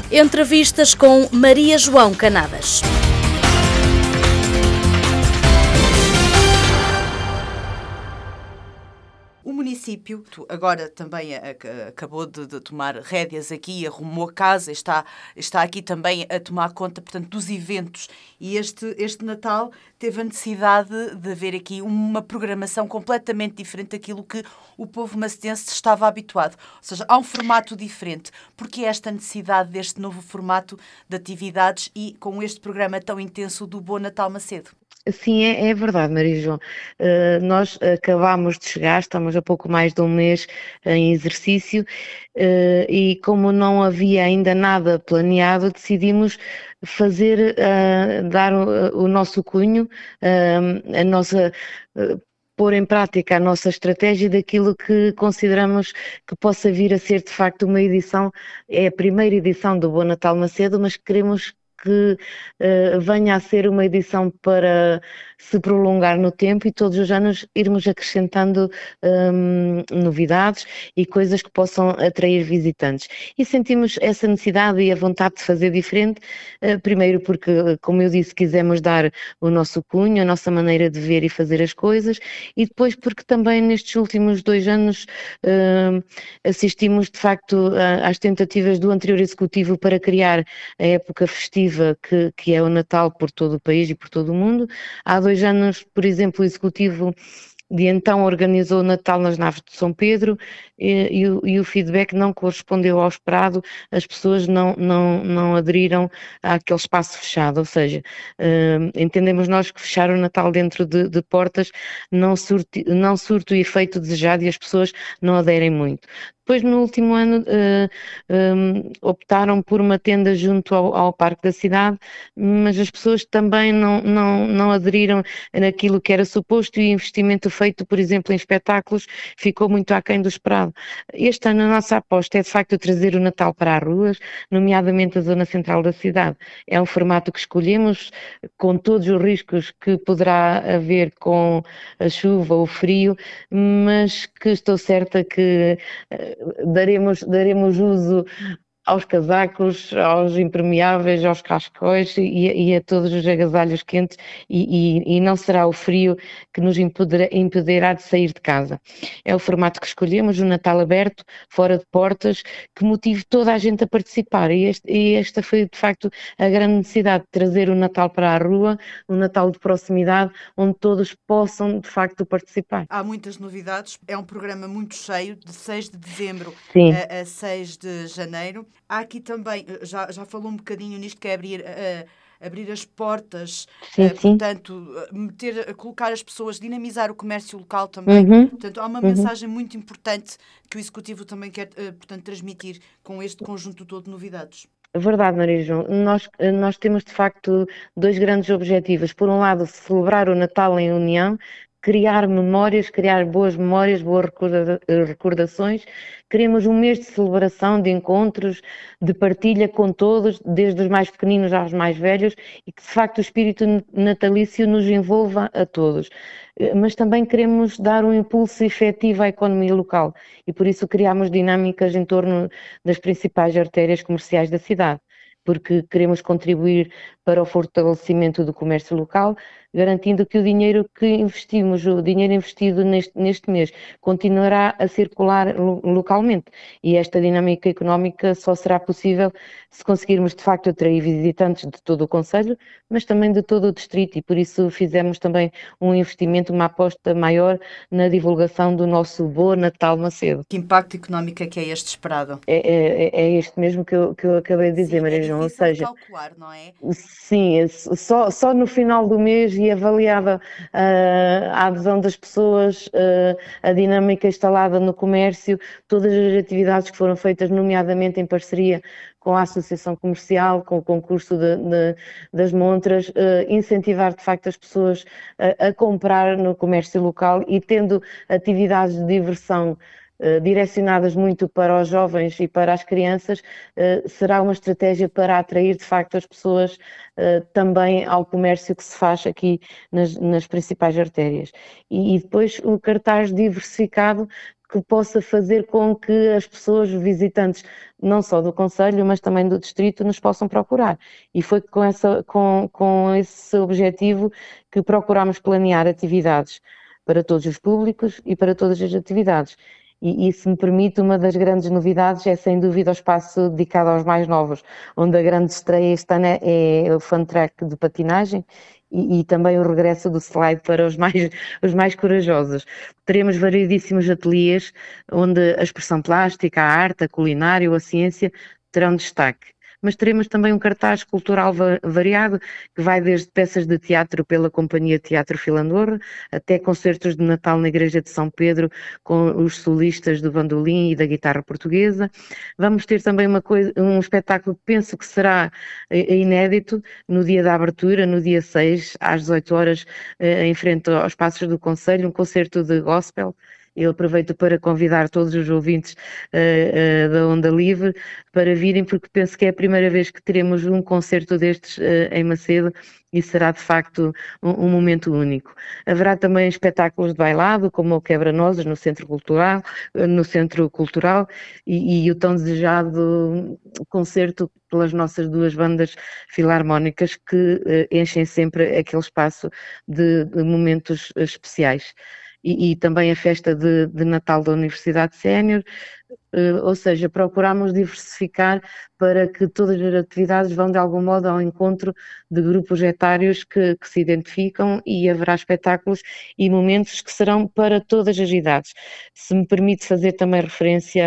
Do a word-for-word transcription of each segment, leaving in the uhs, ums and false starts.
Entrevistas com Maria João Canadas. O município agora também acabou de, de tomar rédeas aqui, arrumou a casa, está, está aqui também a tomar conta, portanto, dos eventos. E este, este Natal teve a necessidade de haver aqui uma programação completamente diferente daquilo que o povo macetense estava habituado. Ou seja, há um formato diferente. Porque esta necessidade deste novo formato de atividades e com este programa tão intenso do Bom Natal Macedo? Sim, é, é verdade, Maria João. Uh, nós acabámos de chegar, estamos há pouco mais de um mês em exercício uh, e como não havia ainda nada planeado, decidimos fazer, uh, dar o, o nosso cunho, uh, a nossa... Uh, pôr em prática a nossa estratégia daquilo que consideramos que possa vir a ser de facto uma edição, é a primeira edição do Bom Natal Macedo, mas queremos que uh, venha a ser uma edição para se prolongar no tempo e todos os anos irmos acrescentando um, novidades e coisas que possam atrair visitantes. E sentimos essa necessidade e a vontade de fazer diferente, uh, primeiro porque, como eu disse, quisemos dar o nosso cunho, a nossa maneira de ver e fazer as coisas, e depois porque também nestes últimos dois anos uh, assistimos de facto às tentativas do anterior executivo para criar a época festiva Que, que é o Natal por todo o país e por todo o mundo. Há dois anos, por exemplo, o Executivo de então organizou o Natal nas Naves de São Pedro e, e, o, e o feedback não correspondeu ao esperado, as pessoas não, não, não aderiram àquele espaço fechado, ou seja, uh, entendemos nós que fechar o Natal dentro de, de portas não surte, não surte o efeito desejado e as pessoas não aderem muito. Depois, no último ano, uh, um, optaram por uma tenda junto ao, ao Parque da Cidade, mas as pessoas também não, não, não aderiram naquilo que era suposto e o investimento feito, por exemplo, em espetáculos ficou muito aquém do esperado. Este ano a nossa aposta é, de facto, trazer o Natal para as ruas, nomeadamente a zona central da cidade. É um formato que escolhemos, com todos os riscos que poderá haver com a chuva ou o frio, mas que estou certa que daremos, daremos uso aos casacos, aos impermeáveis, aos cascóis e, e a todos os agasalhos quentes e, e, e não será o frio que nos impedirá, impedirá de sair de casa. É o formato que escolhemos, o Natal aberto, fora de portas, que motive toda a gente a participar e, este, e esta foi de facto a grande necessidade de trazer o Natal para a rua, um Natal de proximidade, onde todos possam de facto participar. Há muitas novidades, é um programa muito cheio, de seis de dezembro a, a seis de janeiro. Há aqui também, já, já falou um bocadinho nisto, que é abrir, uh, abrir as portas, sim, uh, sim. portanto, meter, colocar as pessoas, dinamizar o comércio local também. Uhum. Portanto, há uma uhum. mensagem muito importante que o Executivo também quer, uh, portanto, transmitir com este conjunto todo de novidades. Verdade, Maria João. Nós, nós temos de facto dois grandes objetivos. Por um lado, celebrar o Natal em união, criar memórias, criar boas memórias, boas recordações. Queremos um mês de celebração, de encontros, de partilha com todos, desde os mais pequeninos aos mais velhos, e que de facto o espírito natalício nos envolva a todos. Mas também queremos dar um impulso efetivo à economia local e por isso criamos dinâmicas em torno das principais artérias comerciais da cidade, porque queremos contribuir para o fortalecimento do comércio local, garantindo que o dinheiro que investimos, o dinheiro investido neste, neste mês, continuará a circular lo, localmente. E esta dinâmica económica só será possível se conseguirmos, de facto, atrair visitantes de todo o concelho, mas também de todo o distrito, e por isso fizemos também um investimento, uma aposta maior na divulgação do nosso Bom Natal Macedo. Que impacto económico é que é este esperado? É, é, é este mesmo que eu, que eu acabei de dizer, sim, Maria é João, ou difícil seja... de calcular, não é? Sim, só, só no final do mês e avaliada uh, a adesão das pessoas, uh, a dinâmica instalada no comércio, todas as atividades que foram feitas, nomeadamente em parceria com a Associação Comercial, com o concurso de, de, das montras, uh, incentivar de facto as pessoas a, a comprar no comércio local e tendo atividades de diversão uh, direcionadas muito para os jovens e para as crianças, uh, será uma estratégia para atrair de facto as pessoas uh, também ao comércio que se faz aqui nas, nas principais artérias. E, e depois um cartaz diversificado que possa fazer com que as pessoas, visitantes, não só do concelho, mas também do distrito, nos possam procurar. E foi com, essa, com, com esse objetivo que procurámos planear atividades para todos os públicos e para todas as atividades. E, e se me permite, uma das grandes novidades é sem dúvida o espaço dedicado aos mais novos, onde a grande estreia este ano é, é o fun track de patinagem e, e também o regresso do slide para os mais, os mais corajosos. Teremos variedíssimos ateliês onde a expressão plástica, a arte, a culinária ou a ciência terão destaque. Mas teremos também um cartaz cultural variado, que vai desde peças de teatro pela Companhia Teatro Filandorra, até concertos de Natal na Igreja de São Pedro, com os solistas do bandolim e da guitarra portuguesa. Vamos ter também uma coisa, um espetáculo que penso que será inédito, no dia da abertura, no dia seis, às dezoito horas, em frente aos Passos do Concelho, um concerto de gospel. Eu aproveito para convidar todos os ouvintes uh, uh, da Onda Livre para virem, porque penso que é a primeira vez que teremos um concerto destes uh, em Macedo e será de facto um, um momento único. Haverá também espetáculos de bailado, como o Quebra-Nozes no Centro Cultural, uh, no Centro Cultural e, e o tão desejado concerto pelas nossas duas bandas filarmónicas que uh, enchem sempre aquele espaço de, de momentos especiais. E, e também a festa de, de Natal da Universidade Sénior, eh, ou seja, procuramos diversificar para que todas as atividades vão de algum modo ao encontro de grupos etários que, que se identificam e haverá espetáculos e momentos que serão para todas as idades. Se me permite fazer também referência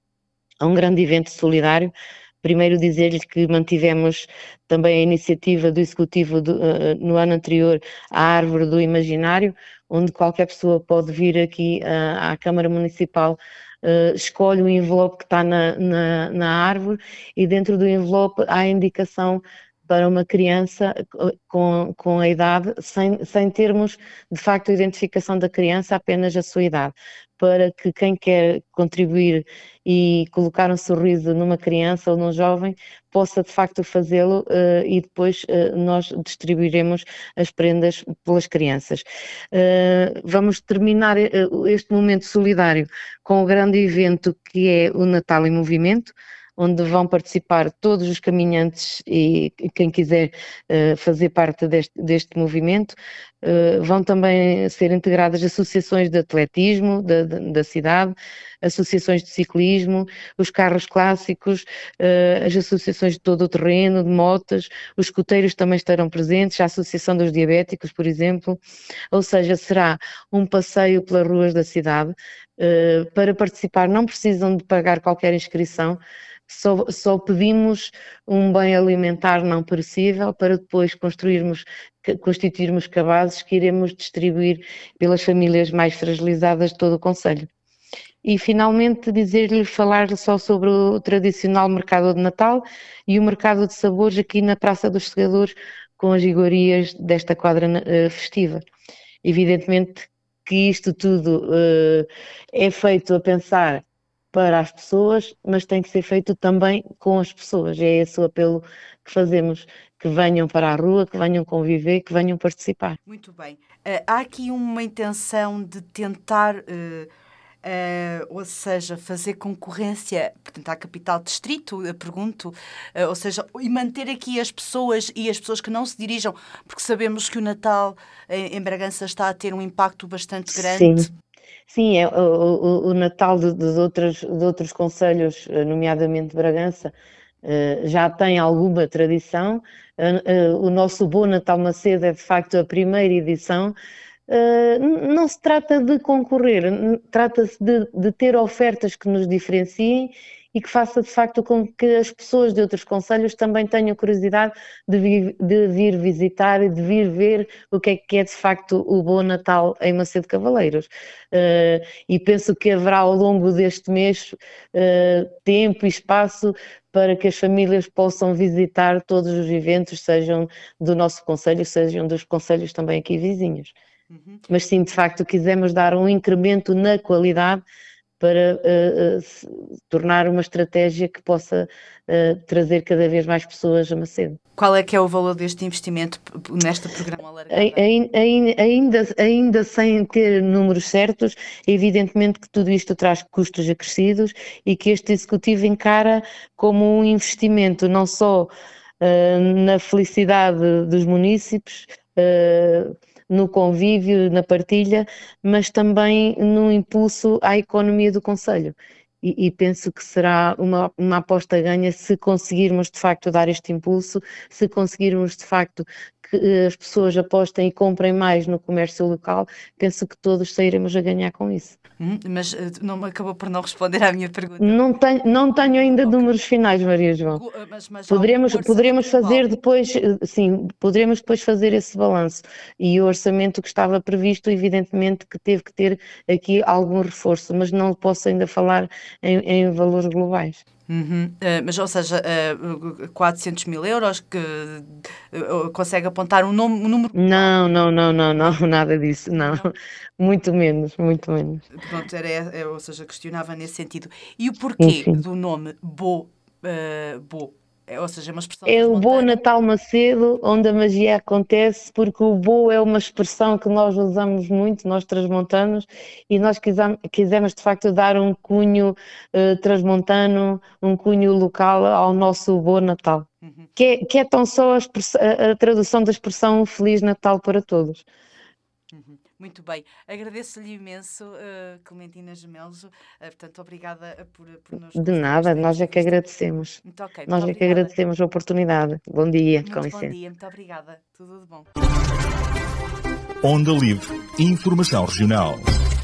a um grande evento solidário, primeiro dizer-lhe que mantivemos também a iniciativa do Executivo do, uh, no ano anterior, a Árvore do Imaginário, onde qualquer pessoa pode vir aqui uh, à Câmara Municipal, uh, escolhe o envelope que está na, na, na árvore e dentro do envelope há a indicação para uma criança com, com a idade, sem, sem termos de facto a identificação da criança, apenas a sua idade, para que quem quer contribuir e colocar um sorriso numa criança ou num jovem possa de facto fazê-lo uh, e depois uh, nós distribuiremos as prendas pelas crianças. Uh, vamos terminar uh, este momento solidário com o grande evento que é o Natal em Movimento, onde vão participar todos os caminhantes e quem quiser uh, fazer parte deste, deste movimento. Uh, vão também ser integradas associações de atletismo da, da cidade, associações de ciclismo, os carros clássicos, uh, as associações de todo o terreno, de motas, os escuteiros também estarão presentes, a Associação dos Diabéticos, por exemplo. Ou seja, será um passeio pelas ruas da cidade. Uh, para participar não precisam de pagar qualquer inscrição, Só, só pedimos um bem alimentar não perecível para depois construirmos, constituirmos cabazes que iremos distribuir pelas famílias mais fragilizadas de todo o concelho. E finalmente dizer-lhe, falar só sobre o tradicional mercado de Natal e o mercado de sabores aqui na Praça dos Segadores com as iguarias desta quadra uh, festiva. Evidentemente que isto tudo uh, é feito a pensar para as pessoas, mas tem que ser feito também com as pessoas. É esse o apelo que fazemos, que venham para a rua, que venham conviver, que venham participar. Muito bem. Uh, há aqui uma intenção de tentar, uh, uh, ou seja, fazer concorrência, portanto, à capital distrito, eu pergunto, uh, ou seja, e manter aqui as pessoas e as pessoas que não se dirijam, porque sabemos que o Natal em, em Bragança está a ter um impacto bastante grande. Sim. Sim, é, o, o, o Natal de, de, outros, de outros concelhos, nomeadamente Bragança, já tem alguma tradição. O nosso Bom Natal Macedo é de facto a primeira edição. Não se trata de concorrer, trata-se de, de ter ofertas que nos diferenciem e que faça de facto com que as pessoas de outros concelhos também tenham curiosidade de vir, de vir visitar e de vir ver o que é que é de facto o Bom Natal em Macedo Cavaleiros. Uh, e penso que haverá ao longo deste mês uh, tempo e espaço para que as famílias possam visitar todos os eventos, sejam do nosso concelho, sejam dos concelhos também aqui vizinhos. Uhum. Mas sim, de facto, quisemos dar um incremento na qualidade para uh, uh, se tornar uma estratégia que possa uh, trazer cada vez mais pessoas a Macedo. Qual é que é o valor deste investimento nesta programa alargada? Ainda, ainda, ainda sem ter números certos, evidentemente que tudo isto traz custos acrescidos e que este Executivo encara como um investimento não só uh, na felicidade dos munícipes, uh, no convívio, na partilha, mas também no impulso à economia do concelho. E, e penso que será uma, uma aposta ganha se conseguirmos de facto dar este impulso, se conseguirmos de facto que as pessoas apostem e comprem mais no comércio local, penso que todos sairemos a ganhar com isso. Hum, mas uh, não acabou por não responder à minha pergunta. Não tenho, não tenho ainda okay. números finais, Maria João. Mas, mas poderemos poderemos fazer depois, sim, poderemos depois fazer esse balanço. E o orçamento que estava previsto, evidentemente que teve que ter aqui algum reforço, mas não posso ainda falar em, em valores globais. Uhum. Uh, mas, ou seja, uh, quatrocentos mil euros, que uh, consegue apontar um, nome, um número? Não, não, não, não, não, nada disso, não. não. Muito menos, muito menos. Pronto, era, é, ou seja, questionava nesse sentido. E o porquê sim, sim. do nome Bo, uh, Bo? É, ou seja, uma expressão é o Bo Natal Macedo, onde a magia acontece, porque o Bo é uma expressão que nós usamos muito, nós transmontanos, e nós quisamos, quisemos de facto dar um cunho uh, transmontano, um cunho local ao nosso Bo Natal, uhum. que, é, que é tão só a, a tradução da expressão Feliz Natal para todos. Uhum. Muito bem. Agradeço-lhe imenso, uh, Clementina Gemelos. Uh, portanto, obrigada por, por nos... De nada, nós é que agradecemos. Muito ok. Nós muito é que agradecemos a oportunidade. Bom dia, muito com licença. Bom dia, muito obrigada. Tudo de bom. Onda Livre. Informação regional.